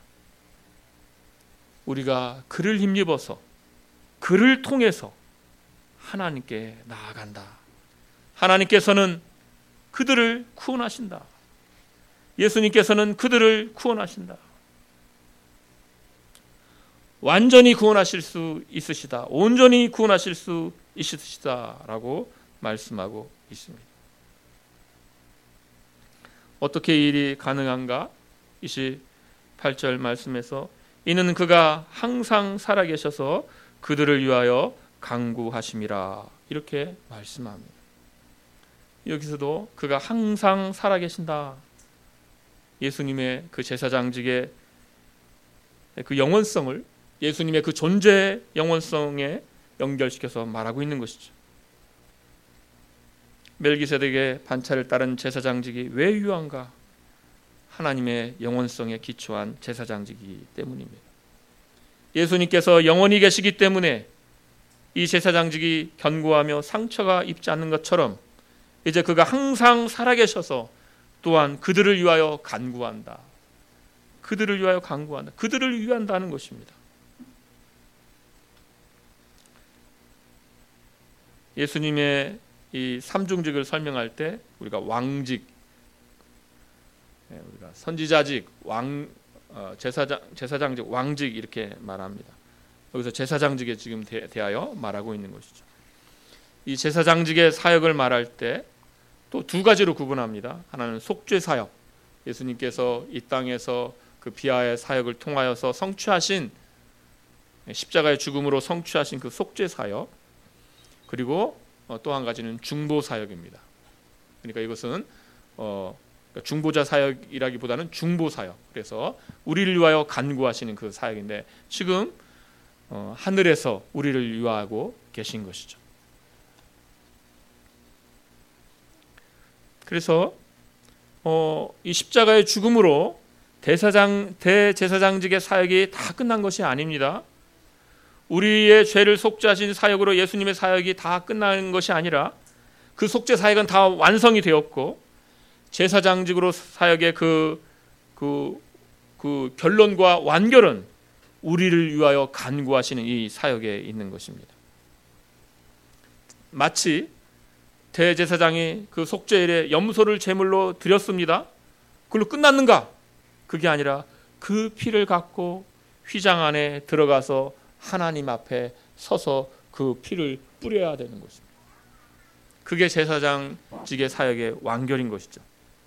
우리가 그를 힘입어서 그를 통해서 하나님께 나아간다. 하나님께서는 그들을 구원하신다. 예수님께서는 그들을 구원하신다. 완전히 구원하실 수 있으시다. 온전히 구원하실 수 있으시다라고 말씀하고 있습니다. 어떻게 이 일이 가능한가? 이십팔 절 말씀에서 이는 그가 항상 살아계셔서 그들을 위하여 간구하심이라 이렇게 말씀합니다. 여기서도 그가 항상 살아계신다. 예수님의 그 제사장직의 그 영원성을 예수님의 그 존재 영원성에 연결시켜서 말하고 있는 것이죠. 멜기세덱의 반차를 따른 제사장직이 왜 유한가? 하나님의 영원성에 기초한 제사장직이기 때문입니다. 예수님께서 영원히 계시기 때문에 이 제사장직이 견고하며 상처가 입지 않는 것처럼 이제 그가 항상 살아계셔서 또한 그들을 위하여 간구한다. 그들을 위하여 간구한다. 그들을 위한다는 것입니다. 예수님의 이 삼중직을 설명할 때 우리가 왕직, 우리가 선지자직, 왕, 어, 제사장, 제사장직, 왕직 이렇게 말합니다. 여기서 제사장직에 지금 대, 대하여 말하고 있는 것이죠. 이 제사장직의 사역을 말할 때 또 두 가지로 구분합니다. 하나는 속죄 사역, 예수님께서 이 땅에서 그 비하의 사역을 통하여서 성취하신 십자가의 죽음으로 성취하신 그 속죄 사역, 그리고 또 한 가지는 중보 사역입니다. 그러니까 이것은 어, 중보자 사역이라기보다는 중보 사역. 그래서 우리를 위하여 간구하시는 그 사역인데 지금 어, 하늘에서 우리를 위하고 계신 것이죠. 그래서 어, 이 십자가의 죽음으로 대사장 대제사장직의 사역이 다 끝난 것이 아닙니다. 우리의 죄를 속죄하신 사역으로 예수님의 사역이 다 끝나는 것이 아니라 그 속죄 사역은 다 완성이 되었고 제사장직으로 사역의 그, 그, 그 결론과 완결은 우리를 위하여 간구하시는 이 사역에 있는 것입니다. 마치 대제사장이 그 속죄일에 염소를 제물로 드렸습니다. 그걸로 끝났는가? 그게 아니라 그 피를 갖고 휘장 안에 들어가서 하나님 앞에 서서 그 피를 뿌려야 되는 것입니다. 그게 제사장직의 사역의 완결인 것이죠.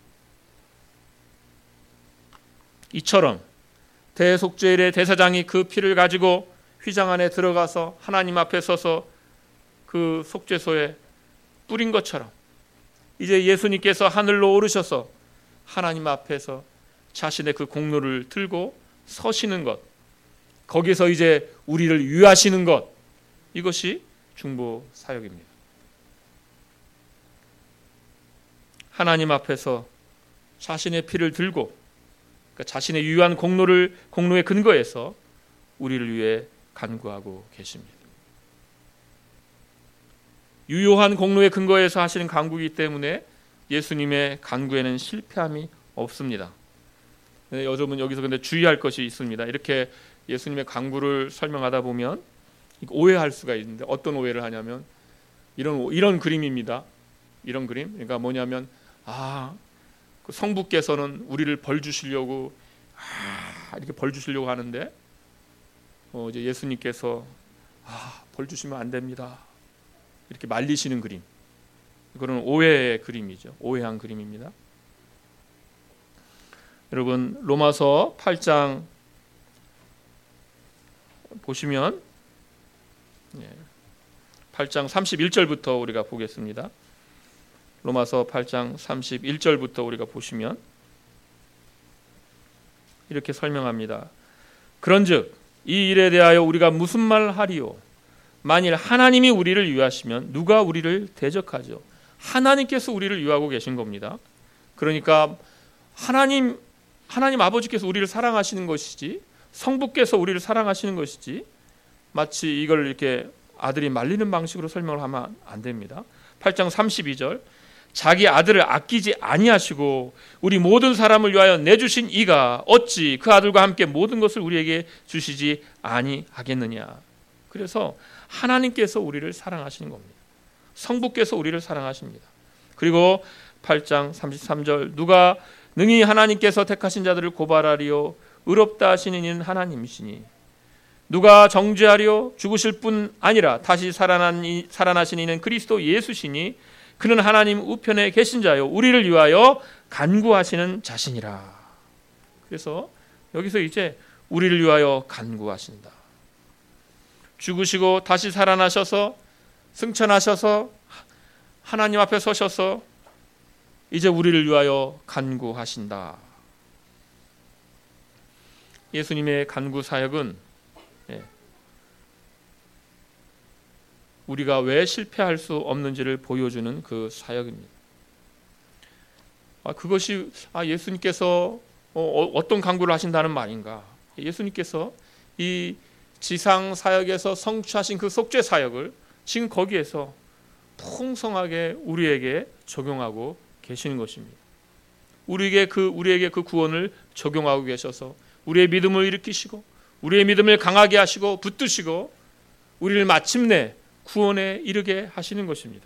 이처럼 대속죄일에 대사장이 그 피를 가지고 휘장 안에 들어가서 하나님 앞에 서서 그 속죄소에 뿌린 것처럼 이제 예수님께서 하늘로 오르셔서 하나님 앞에서 자신의 그 공로를 들고 서시는 것, 거기서 이제 우리를 위하시는 것, 이것이 중보 사역입니다. 하나님 앞에서 자신의 피를 들고, 그러니까 자신의 유효한 공로를 공로에 근거해서 우리를 위해 간구하고 계십니다. 유효한 공로에 근거해서 하시는 간구이기 때문에 예수님의 간구에는 실패함이 없습니다. 여러분 여기서 근데 주의할 것이 있습니다. 이렇게 예수님의 간구를 설명하다 보면 오해할 수가 있는데, 어떤 오해를 하냐면 이런 이런 그림입니다. 이런 그림. 그러니까 뭐냐면 아, 그 성부께서는 우리를 벌 주시려고 아, 이렇게 벌 주시려고 하는데 어, 이제 예수님께서 아, 벌 주시면 안 됩니다. 이렇게 말리시는 그림. 그런 오해의 그림이죠. 오해한 그림입니다. 여러분 로마서 팔 장 보시면 팔 장 삼십일 절부터 우리가 보겠습니다. 로마서 팔 장 삼십일 절부터 우리가 보시면 이렇게 설명합니다. 그런즉 이 일에 대하여 우리가 무슨 말 하리요? 만일 하나님이 우리를 위하시면 누가 우리를 대적하죠? 하나님께서 우리를 위하고 계신 겁니다. 그러니까 하나님 하나님 아버지께서 우리를 사랑하시는 것이지, 성부께서 우리를 사랑하시는 것이지, 마치 이걸 이렇게 아들이 말리는 방식으로 설명을 하면 안 됩니다. 팔 장 삼십이 절, 자기 아들을 아끼지 아니하시고 우리 모든 사람을 위하여 내주신 이가 어찌 그 아들과 함께 모든 것을 우리에게 주시지 아니하겠느냐. 그래서 하나님께서 우리를 사랑하시는 겁니다. 성부께서 우리를 사랑하십니다. 그리고 팔 장 삼십삼 절, 누가 능히 하나님께서 택하신 자들을 고발하리요? 의롭다 하시는 이는 하나님이시니 누가 정죄하리요? 죽으실 뿐 아니라 다시 살아난 이, 살아나신 이는 그리스도 예수시니 그는 하나님 우편에 계신 자요 우리를 위하여 간구하시는 자신이라. 그래서 여기서 이제 우리를 위하여 간구하신다. 죽으시고 다시 살아나셔서 승천하셔서 하나님 앞에 서셔서 이제 우리를 위하여 간구하신다. 예수님의 간구 사역은 우리가 왜 실패할 수 없는지를 보여주는 그 사역입니다. 아, 그것이 아, 예수님께서 어, 어떤 간구를 하신다는 말인가? 예수님께서 이 지상 사역에서 성취하신 그 속죄 사역을 지금 거기에서 풍성하게 우리에게 적용하고 계시는 것입니다. 우리에게 그 우리에게 그 구원을 적용하고 계셔서 우리의 믿음을 일으키시고 우리의 믿음을 강하게 하시고 붙드시고 우리를 마침내 구원에 이르게 하시는 것입니다.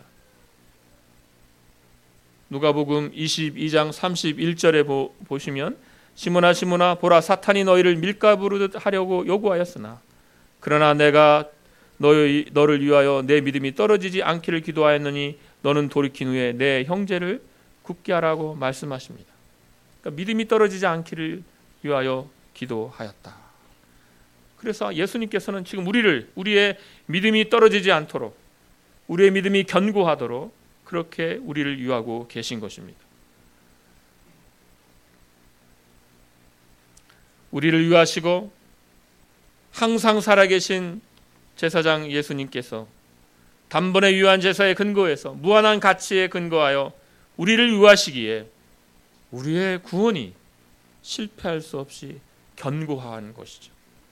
누가복음 이십이 장 삼십일 절에 보, 보시면 시몬아 시몬아 보라 사탄이 너희를 밀가부르듯 하려고 요구하였으나 그러나 내가 너희, 너를 위하여 내 믿음이 떨어지지 않기를 기도하였느니 너는 돌이킨 후에 내 형제를 굳게 하라고 말씀하십니다. 그러니까 믿음이 떨어지지 않기를 위하여 기도하였다. 그래서 예수님께서는 지금 우리를 우리의 믿음이 떨어지지 않도록 우리의 믿음이 견고하도록 그렇게 우리를 위하고 계신 것입니다. 우리를 위하시고 항상 살아계신 제사장 예수님께서 단번에 유한 제사에 근거해서 무한한 가치에 근거하여 우리를 위하시기에 우리의 구원이 실패할 수 없이 견고한 것이죠.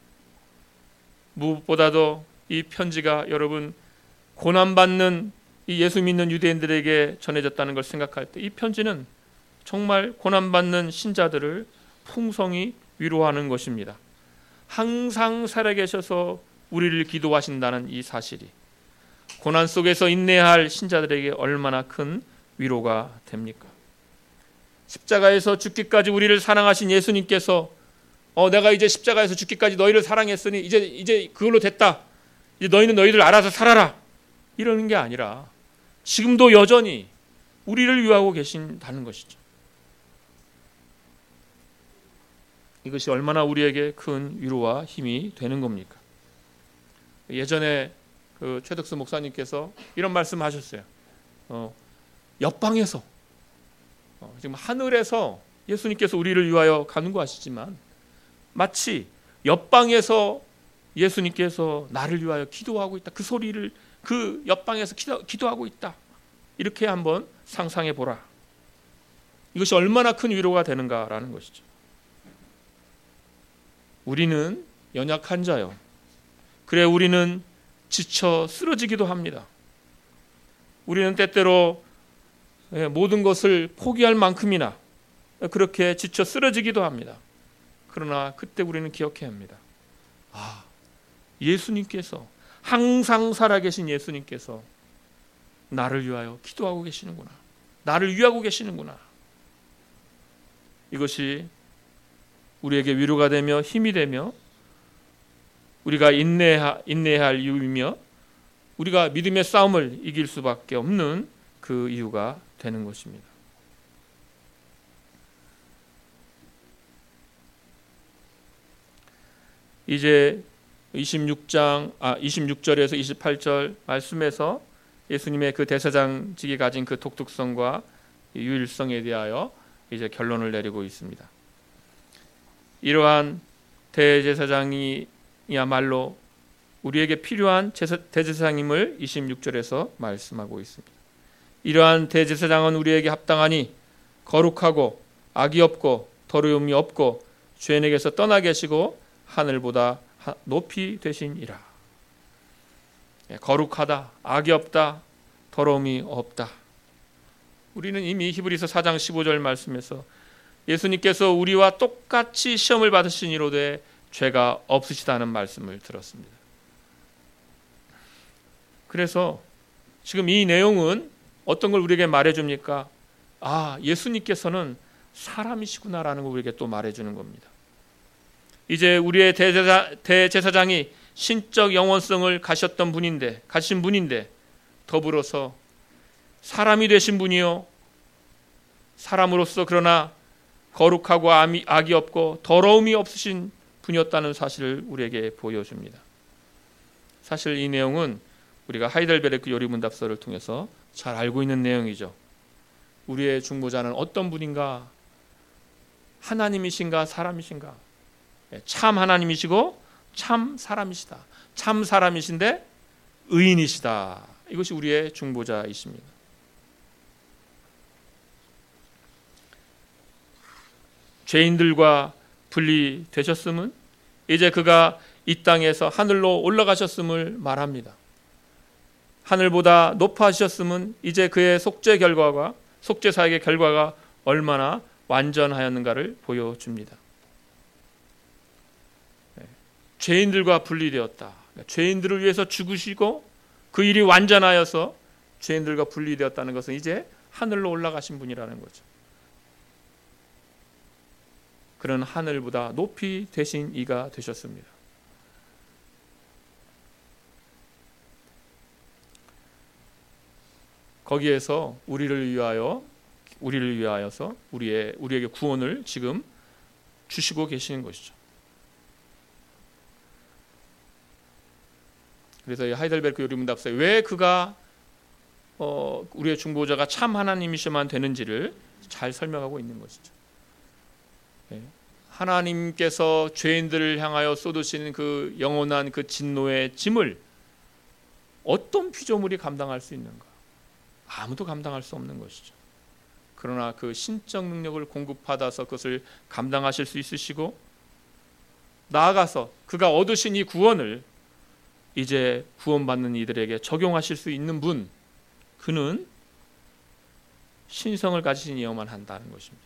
무엇보다도 이 편지가 여러분 고난받는 이 예수 믿는 유대인들에게 전해졌다는 걸 생각할 때 이 편지는 정말 고난받는 신자들을 풍성히 위로하는 것입니다. 항상 살아계셔서 우리를 기도하신다는 이 사실이 고난 속에서 인내할 신자들에게 얼마나 큰 위로가 됩니까? 십자가에서 죽기까지 우리를 사랑하신 예수님께서 어 내가 이제 십자가에서 죽기까지 너희를 사랑했으니 이제 이제 그걸로 됐다. 이제 너희는 너희들 알아서 살아라. 이러는 게 아니라 지금도 여전히 우리를 위하고 계신다는 것이죠. 이것이 얼마나 우리에게 큰 위로와 힘이 되는 겁니까? 예전에 그 최덕수 목사님께서 이런 말씀하셨어요. 어, 옆방에서 어, 지금 하늘에서 예수님께서 우리를 위하여 간구하시지만 마치 옆방에서 예수님께서 나를 위하여 기도하고 있다. 그 소리를 그 옆방에서 기도, 기도하고 있다. 이렇게 한번 상상해 보라. 이것이 얼마나 큰 위로가 되는가라는 것이죠. 우리는 연약한 자요. 그래 우리는 지쳐 쓰러지기도 합니다. 우리는 때때로 모든 것을 포기할 만큼이나 그렇게 지쳐 쓰러지기도 합니다. 그러나 그때 우리는 기억해야 합니다. 아, 예수님께서, 항상 살아계신 예수님께서 나를 위하여 기도하고 계시는구나. 나를 위하고 계시는구나. 이것이 우리에게 위로가 되며 힘이 되며 우리가 인내하, 인내해야 할 이유이며 우리가 믿음의 싸움을 이길 수밖에 없는 그 이유가 되는 것입니다. 이제 이십육 장, 아, 이십육 절에서 이십팔 절 말씀에서 예수님의 그 대제사장직이 가진 그 독특성과 유일성에 대하여 이제 결론을 내리고 있습니다. 이러한 대제사장이야말로 우리에게 필요한 대제사장임을 이십육 절에서 말씀하고 있습니다. 이러한 대제사장은 우리에게 합당하니 거룩하고 악이 없고 더러움이 없고 죄인에게서 떠나 계시고 하늘보다 높이 되시니라. 거룩하다, 악이 없다, 더러움이 없다. 우리는 이미 히브리서 사 장 십오 절 말씀에서 예수님께서 우리와 똑같이 시험을 받으시니로되 죄가 없으시다는 말씀을 들었습니다. 그래서 지금 이 내용은 어떤 걸 우리에게 말해줍니까? 아, 예수님께서는 사람이시구나라는 걸 우리에게 또 말해주는 겁니다. 이제 우리의 대제사, 대제사장이 신적 영원성을 가셨던 분인데, 가신 분인데 더불어서 사람이 되신 분이요, 사람으로서 그러나 거룩하고 악이 없고 더러움이 없으신 분이었다는 사실을 우리에게 보여줍니다. 사실 이 내용은 우리가 하이델베르크 요리문답서를 통해서 잘 알고 있는 내용이죠. 우리의 중보자는 어떤 분인가? 하나님이신가 사람이신가? 참 하나님이시고 참 사람이시다. 참 사람이신데 의인이시다. 이것이 우리의 중보자이십니다. 죄인들과 분리되셨음은 이제 그가 이 땅에서 하늘로 올라가셨음을 말합니다. 하늘보다 높아지셨음은 이제 그의 속죄 결과가 속죄 사역의 결과가 얼마나 완전하였는가를 보여줍니다. 네. 죄인들과 분리되었다. 죄인들을 위해서 죽으시고 그 일이 완전하여서 죄인들과 분리되었다는 것은 이제 하늘로 올라가신 분이라는 거죠. 그런 하늘보다 높이 되신 이가 되셨습니다. 거기에서 우리를 위하여 우리를 위하여서 우리의 우리에게 구원을 지금 주시고 계시는 것이죠. 그래서 이 하이델베르크 요리문답서에 왜 그가 어, 우리의 중보자가 참 하나님이셔만 되는지를 잘 설명하고 있는 것이죠. 네. 하나님께서 죄인들을 향하여 쏟으시는 그 영원한 그 진노의 짐을 어떤 피조물이 감당할 수 있는가? 아무도 감당할 수 없는 것이죠. 그러나 그 신적 능력을 공급받아서 그것을 감당하실 수 있으시고 나아가서 그가 얻으신 이 구원을 이제 구원받는 이들에게 적용하실 수 있는 분, 그는 신성을 가지신 이여만 한다는 것입니다.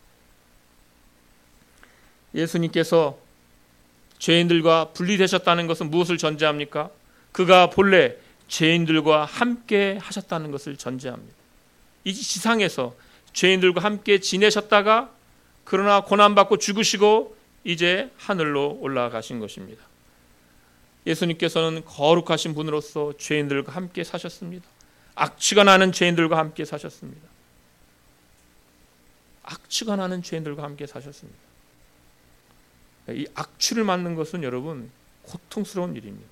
예수님께서 죄인들과 분리되셨다는 것은 무엇을 전제합니까? 그가 본래 죄인들과 함께 하셨다는 것을 전제합니다. 이 지상에서 죄인들과 함께 지내셨다가 그러나 고난받고 죽으시고 이제 하늘로 올라가신 것입니다. 예수님께서는 거룩하신 분으로서 죄인들과 함께 사셨습니다. 악취가 나는 죄인들과 함께 사셨습니다. 악취가 나는 죄인들과 함께 사셨습니다. 이 악취를 맡는 것은 여러분 고통스러운 일입니다.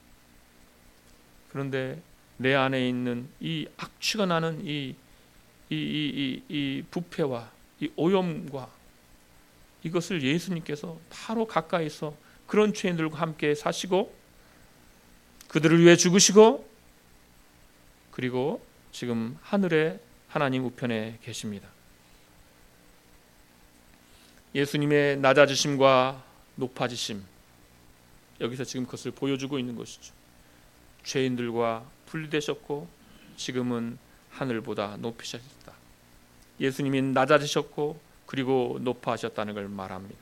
그런데 내 안에 있는 이 악취가 나는 이, 이, 이, 이, 이 부패와 이 오염과 이것을 예수님께서 바로 가까이서 그런 죄인들과 함께 사시고 그들을 위해 죽으시고 그리고 지금 하늘에 하나님 우편에 계십니다. 예수님의 낮아지심과 높아지심, 여기서 지금 그것을 보여주고 있는 것이죠. 죄인들과 분리되셨고 지금은 하늘보다 높이셨다. 예수님이 낮아지셨고 그리고 높아하셨다는 걸 말합니다.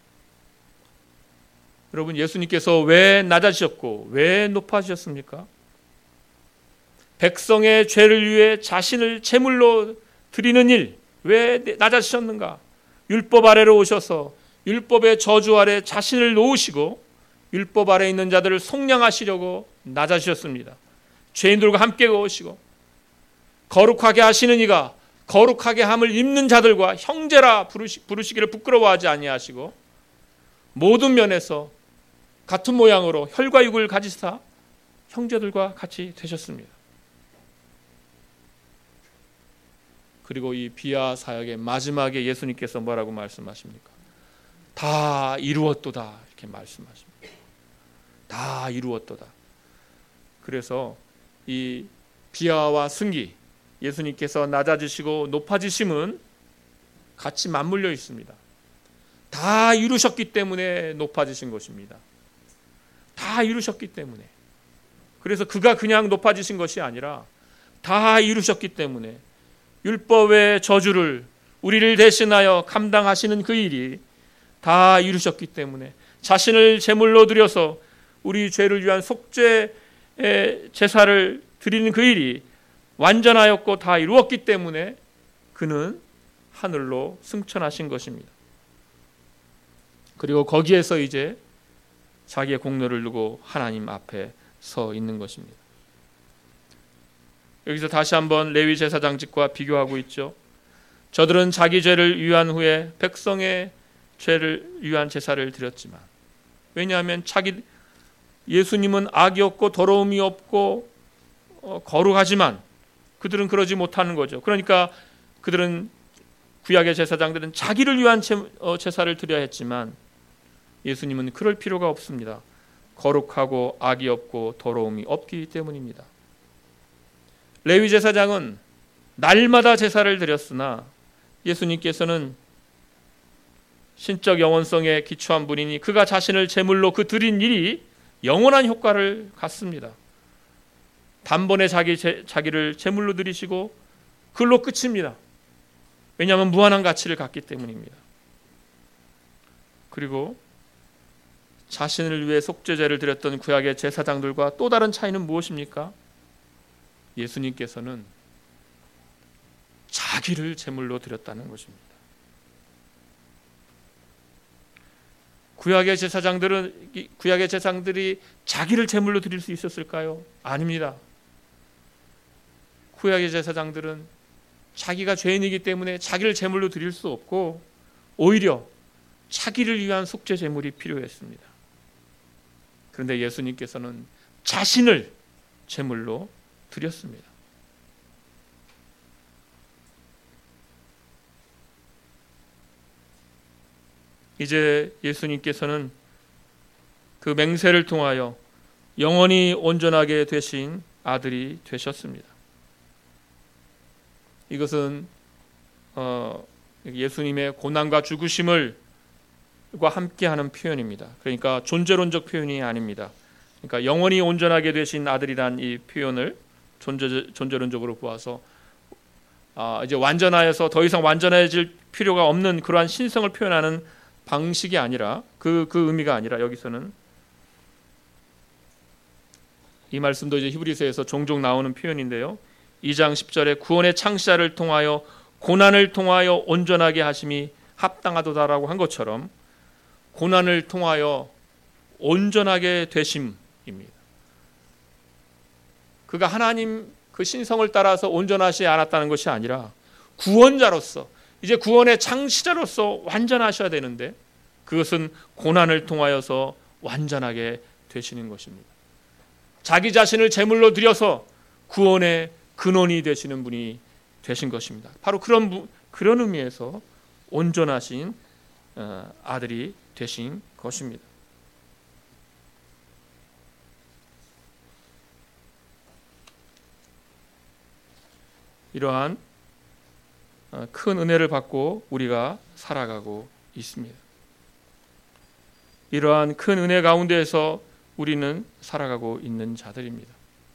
여러분, 예수님께서 왜 낮아지셨고 왜 높아지셨습니까? 백성의 죄를 위해 자신을 제물로 드리는 일, 왜 낮아지셨는가? 율법 아래로 오셔서 율법의 저주 아래 자신을 놓으시고 율법 아래 있는 자들을 속량하시려고 낮아지셨습니다. 죄인들과 함께 오시고 거룩하게 하시는 이가 거룩하게 함을 입는 자들과 형제라 부르시, 부르시기를 부끄러워하지 아니하시고 모든 면에서 같은 모양으로 혈과 육을 가지사 형제들과 같이 되셨습니다. 그리고 이 비아 사역의 마지막에 예수님께서 뭐라고 말씀하십니까? 다 이루었도다 이렇게 말씀하십니다. 다 이루었도다. 그래서 이 비아와 승기, 예수님께서 낮아지시고 높아지심은 같이 맞물려 있습니다. 다 이루셨기 때문에 높아지신 것입니다. 다 이루셨기 때문에. 그래서 그가 그냥 높아지신 것이 아니라 다 이루셨기 때문에 율법의 저주를 우리를 대신하여 감당하시는 그 일이 다 이루셨기 때문에 자신을 제물로 드려서 우리 죄를 위한 속죄 제사를 드리는 그 일이 완전하였고 다 이루었기 때문에 그는 하늘로 승천하신 것입니다. 그리고 거기에서 이제 자기의 공로를 두고 하나님 앞에 서 있는 것입니다. 여기서 다시 한번 레위 제사장직과 비교하고 있죠. 저들은 자기 죄를 위한 후에 백성의 죄를 위한 제사를 드렸지만, 왜냐하면 자기 예수님은 악이 없고 더러움이 없고 어, 거룩하지만 그들은 그러지 못하는 거죠. 그러니까 그들은 구약의 제사장들은 자기를 위한 제, 어, 제사를 드려야 했지만 예수님은 그럴 필요가 없습니다. 거룩하고 악이 없고 더러움이 없기 때문입니다. 레위 제사장은 날마다 제사를 드렸으나 예수님께서는 신적 영원성에 기초한 분이니 그가 자신을 제물로 그 드린 일이 영원한 효과를 갖습니다. 단번에 자기 제, 자기를 제물로 드리시고 그걸로 끝입니다. 왜냐하면 무한한 가치를 갖기 때문입니다. 그리고 자신을 위해 속죄제를 드렸던 구약의 제사장들과 또 다른 차이는 무엇입니까? 예수님께서는 자기를 제물로 드렸다는 것입니다. 구약의 제사장들은 구약의 제사장들이 자기를 제물로 드릴 수 있었을까요? 아닙니다. 구약의 제사장들은 자기가 죄인이기 때문에 자기를 제물로 드릴 수 없고 오히려 자기를 위한 속죄 제물이 필요했습니다. 그런데 예수님께서는 자신을 제물로 드렸습니다. 이제 예수님께서는 그 맹세를 통하여 영원히 온전하게 되신 아들이 되셨습니다. 이것은 어, 예수님의 고난과 죽으심을 과 함께하는 표현입니다. 그러니까 존재론적 표현이 아닙니다. 그러니까 영원히 온전하게 되신 아들이란 이 표현을 존재, 존재론적으로 보아서 아, 이제 완전하여서 더 이상 완전해질 필요가 없는 그러한 신성을 표현하는 방식이 아니라 그, 그 의미가 아니라 여기서는 이 말씀도 이제 히브리서에서 종종 나오는 표현인데요. 이 장 십 절에 구원의 창시자를 통하여 고난을 통하여 온전하게 하심이 합당하도다라고 한 것처럼 고난을 통하여 온전하게 되심입니다. 그가 하나님 그 신성을 따라서 온전하지 않았다는 것이 아니라 구원자로서 이제 구원의 창시자로서 완전하셔야 되는데 그것은 고난을 통하여서 완전하게 되시는 것입니다. 자기 자신을 제물로 드려서 구원의 근원이 되시는 분이 되신 것입니다. 바로 그런 그런 의미에서 온전하신 아들이 되신 것입니다. 이러한 큰 은혜를 받고 우리가 살아가고 있습니다. 이러한 큰 은혜 가운데에서 우리는 살아가고 있는 자들입니다.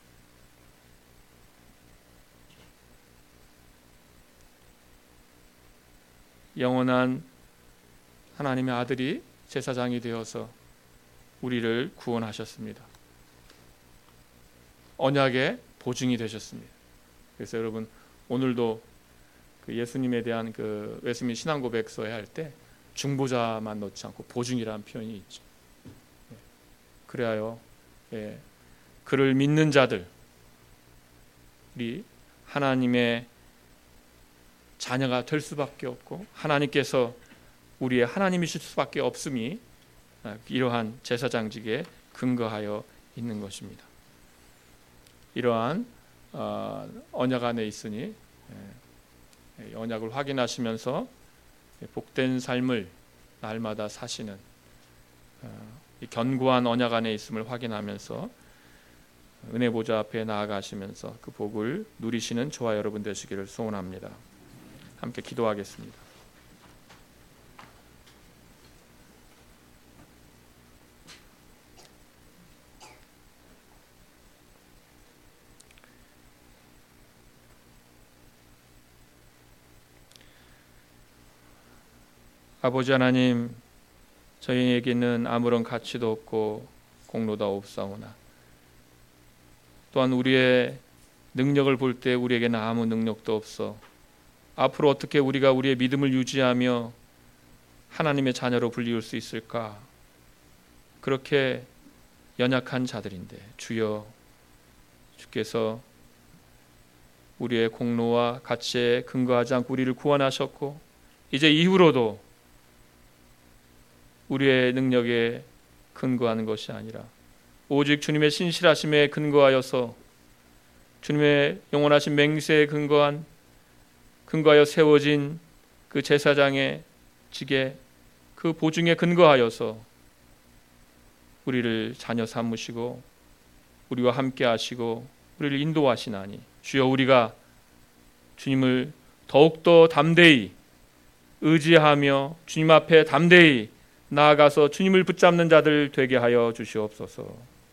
영원한 하나님의 아들이 제사장이 되어서 우리를 구원하셨습니다. 언약의 보증이 되셨습니다. 그래서 여러분 오늘도 그 예수님에 대한 그 웨스민 신앙고백서에 할 때 중보자만 넣지 않고 보증이라는 표현이 있죠. 그래야 예, 그를 믿는 자들이 하나님의 자녀가 될 수밖에 없고 하나님께서 우리의 하나님이실 수밖에 없음이 이러한 제사장직에 근거하여 있는 것입니다. 이러한 언약 안에 있으니 언약을 확인하시면서 복된 삶을 날마다 사시는 이 견고한 언약 안에 있음을 확인하면서 은혜 보좌 앞에 나아가시면서 그 복을 누리시는 저와 여러분 되시기를 소원합니다. 함께 기도하겠습니다. 아버지 하나님, 저희에게는 아무런 가치도 없고 공로도 없사오나 또한 우리의 능력을 볼 때 우리에게는 아무 능력도 없어 앞으로 어떻게 우리가 우리의 믿음을 유지하며 하나님의 자녀로 불리울 수 있을까? 그렇게 연약한 자들인데 주여, 주께서 우리의 공로와 가치에 근거하지 않고 우리를 구원하셨고 이제 이후로도 우리의 능력에 근거하는 것이 아니라 오직 주님의 신실하심에 근거하여서 주님의 영원하신 맹세에 근거한 근거하여 세워진 그 제사장의 직에 그 보증에 근거하여서 우리를 자녀 삼으시고 우리와 함께 하시고 우리를 인도하시나니 주여, 우리가 주님을 더욱더 담대히 의지하며 주님 앞에 담대히 나아가서 주님을 붙잡는 자들 되게 하여 주시옵소서.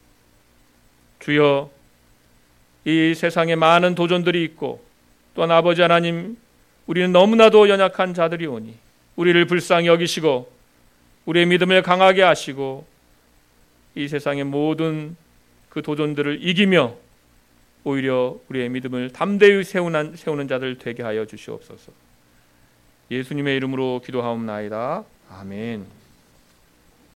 주여, 이 세상에 많은 도전들이 있고 또한 아버지 하나님, 우리는 너무나도 연약한 자들이 오니 우리를 불쌍히 여기시고 우리의 믿음을 강하게 하시고 이 세상의 모든 그 도전들을 이기며 오히려 우리의 믿음을 담대히 세우는, 세우는 자들 되게 하여 주시옵소서. 예수님의 이름으로 기도하옵나이다. 아멘.